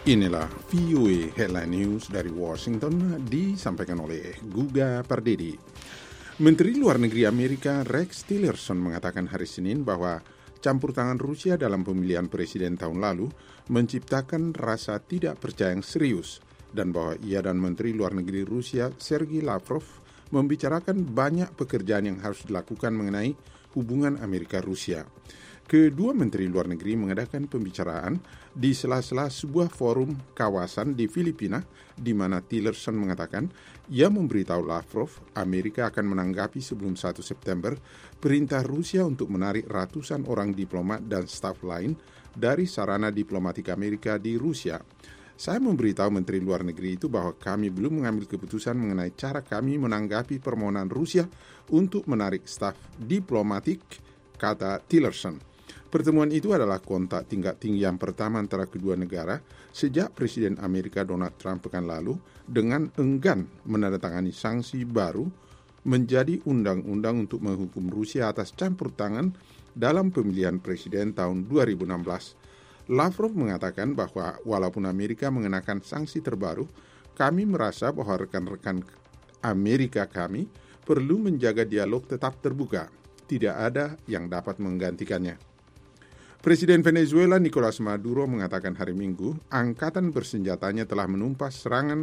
Inilah VOA Headline News dari Washington disampaikan oleh Guga Pardedi. Menteri Luar Negeri Amerika Rex Tillerson mengatakan hari Senin bahwa campur tangan Rusia dalam pemilihan presiden tahun lalu menciptakan rasa tidak percaya yang serius dan bahwa ia dan Menteri Luar Negeri Rusia Sergei Lavrov membicarakan banyak pekerjaan yang harus dilakukan mengenai hubungan Amerika-Rusia. Kedua Menteri Luar Negeri mengadakan pembicaraan di sela-sela sebuah forum kawasan di Filipina, di mana Tillerson mengatakan ia memberitahu Lavrov Amerika akan menanggapi sebelum 1 September perintah Rusia untuk menarik ratusan orang diplomat dan staf lain dari sarana diplomatik Amerika di Rusia. Saya memberitahu Menteri Luar Negeri itu bahwa kami belum mengambil keputusan mengenai cara kami menanggapi permohonan Rusia untuk menarik staf diplomatik, kata Tillerson. Pertemuan itu adalah kontak tingkat tinggi yang pertama antara kedua negara sejak Presiden Amerika Donald Trump pekan lalu dengan enggan menandatangani sanksi baru menjadi undang-undang untuk menghukum Rusia atas campur tangan dalam pemilihan presiden tahun 2016. Lavrov mengatakan bahwa walaupun Amerika mengenakan sanksi terbaru, kami merasa bahwa rekan-rekan Amerika kami perlu menjaga dialog tetap terbuka. Tidak ada yang dapat menggantikannya. Presiden Venezuela Nicolas Maduro mengatakan hari Minggu, angkatan bersenjatanya telah menumpas serangan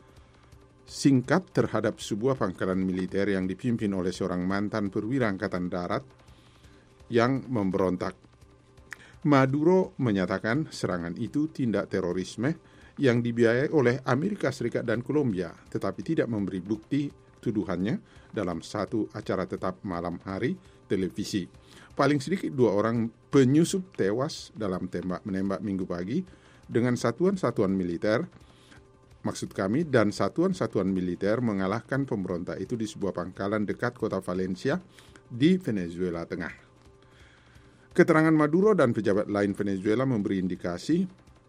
singkat terhadap sebuah pangkalan militer yang dipimpin oleh seorang mantan perwira angkatan darat yang memberontak. Maduro menyatakan serangan itu tindak terorisme yang dibiayai oleh Amerika Serikat dan Kolombia, tetapi tidak memberi bukti tuduhannya dalam satu acara tetap malam hari televisi. Paling sedikit 2 orang penyusup tewas dalam tembak-menembak Minggu pagi dengan satuan-satuan militer, dan satuan-satuan militer mengalahkan pemberontak itu di sebuah pangkalan dekat kota Valencia di Venezuela Tengah. Keterangan Maduro dan pejabat lain Venezuela memberi indikasi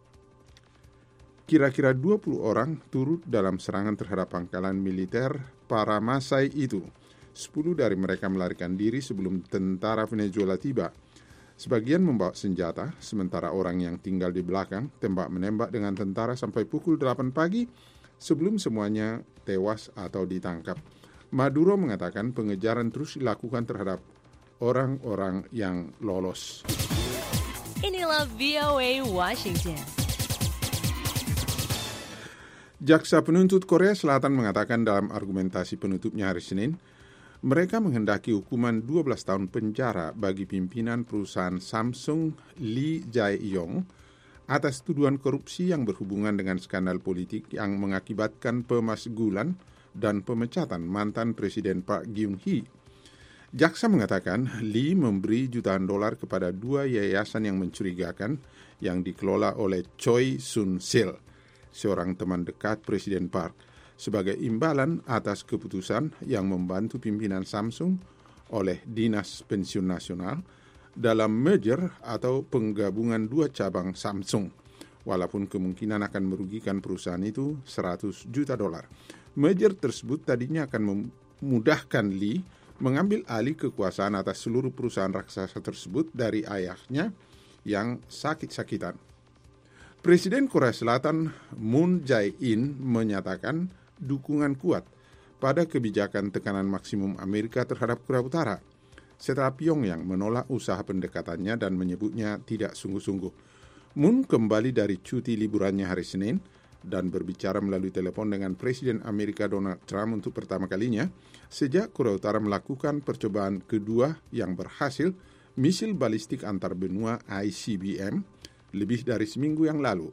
kira-kira 20 orang turut dalam serangan terhadap pangkalan militer para Masai itu. 10 dari mereka melarikan diri sebelum tentara Venezuela tiba. Sebagian membawa senjata, sementara orang yang tinggal di belakang tembak-menembak dengan tentara sampai pukul 8 pagi sebelum semuanya tewas atau ditangkap. Maduro mengatakan pengejaran terus dilakukan terhadap orang-orang yang lolos. Inilah VOA Washington. Jaksa penuntut Korea Selatan mengatakan dalam argumentasi penutupnya hari Senin, mereka menghendaki hukuman 12 tahun penjara bagi pimpinan perusahaan Samsung Lee Jae-yong atas tuduhan korupsi yang berhubungan dengan skandal politik yang mengakibatkan pemasgulan dan pemecatan mantan Presiden Park Geun-hye. Jaksa mengatakan Lee memberi jutaan dolar kepada 2 yayasan yang mencurigakan yang dikelola oleh Choi Soon-sil, seorang teman dekat Presiden Park, sebagai imbalan atas keputusan yang membantu pimpinan Samsung oleh Dinas Pensiun Nasional dalam merger atau penggabungan 2 cabang Samsung, walaupun kemungkinan akan merugikan perusahaan itu 100 juta dolar. Merger tersebut tadinya akan memudahkan Lee mengambil alih kekuasaan atas seluruh perusahaan raksasa tersebut dari ayahnya yang sakit-sakitan. Presiden Korea Selatan Moon Jae-in menyatakan dukungan kuat pada kebijakan tekanan maksimum Amerika terhadap Korea Utara setelah Pyongyang menolak usaha pendekatannya dan menyebutnya tidak sungguh-sungguh. Moon kembali dari cuti liburannya hari Senin dan berbicara melalui telepon dengan Presiden Amerika Donald Trump untuk pertama kalinya sejak Korea Utara melakukan percobaan kedua yang berhasil misil balistik antar benua ICBM lebih dari seminggu yang lalu.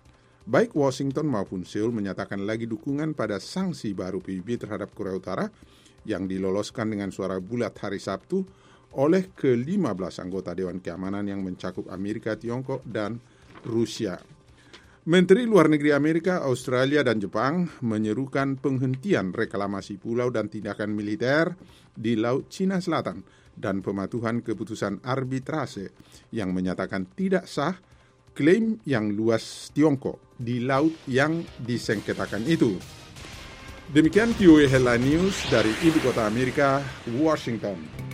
Baik Washington maupun Seoul menyatakan lagi dukungan pada sanksi baru PBB terhadap Korea Utara yang diloloskan dengan suara bulat hari Sabtu oleh ke-15 anggota Dewan Keamanan yang mencakup Amerika, Tiongkok, dan Rusia. Menteri Luar Negeri Amerika, Australia, dan Jepang menyerukan penghentian reklamasi pulau dan tindakan militer di Laut Cina Selatan dan pematuhan keputusan arbitrase yang menyatakan tidak sah klaim yang luas Tiongkok di laut yang disengketakan itu. Demikian VOA Headline News dari Ibu Kota Amerika, Washington.